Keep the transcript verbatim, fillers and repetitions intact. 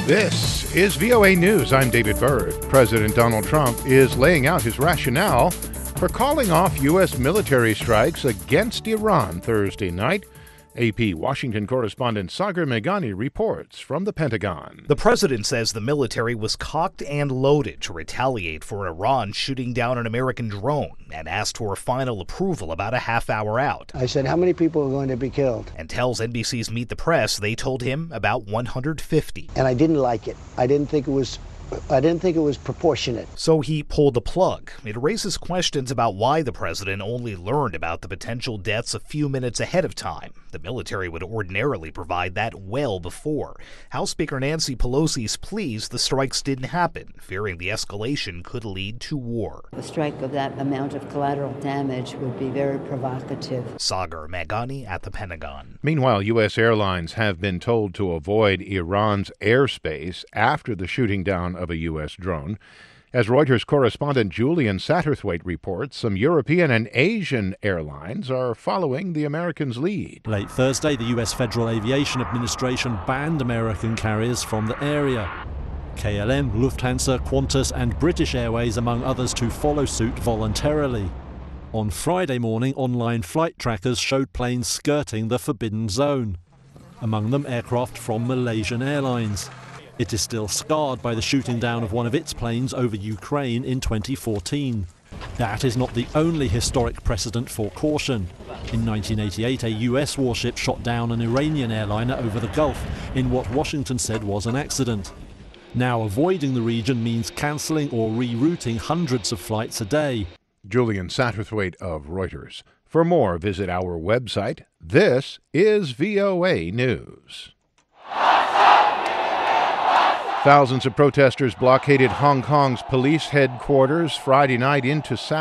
This is V O A News. I'm David Byrd. President Donald Trump is laying out his rationale for calling off U S military strikes against Iran Thursday night. A P Washington correspondent Sagar Meghani reports from the Pentagon. The president says the military was cocked and loaded to retaliate for Iran shooting down an American drone and asked for final approval about a half hour out. I said, how many people are going to be killed? And tells N B C's Meet the Press they told him about one hundred fifty. And I didn't like it. I didn't think it was I didn't think it was proportionate. So he pulled the plug. It raises questions about why the president only learned about the potential deaths a few minutes ahead of time. The military would ordinarily provide that well before. House Speaker Nancy Pelosi's pleas the strikes didn't happen, fearing the escalation could lead to war. A strike of that amount of collateral damage would be very provocative. Sagar Meghani at the Pentagon. Meanwhile, U S airlines have been told to avoid Iran's airspace after the shooting down of a U S drone. As Reuters correspondent Julian Satterthwaite reports, some European and Asian airlines are following the Americans' lead. Late Thursday, the U S Federal Aviation Administration banned American carriers from the area. K L M, Lufthansa, Qantas and British Airways, among others, to follow suit voluntarily. On Friday morning, online flight trackers showed planes skirting the forbidden zone, among them aircraft from Malaysian Airlines. It is still scarred by the shooting down of one of its planes over Ukraine in twenty fourteen. That is not the only historic precedent for caution. In nineteen eighty-eight, a U S warship shot down an Iranian airliner over the Gulf in what Washington said was an accident. Now avoiding the region means cancelling or rerouting hundreds of flights a day. Julian Satterthwaite of Reuters. For more, visit our website. This is V O A News. Thousands of protesters blockaded Hong Kong's police headquarters Friday night into Saturday.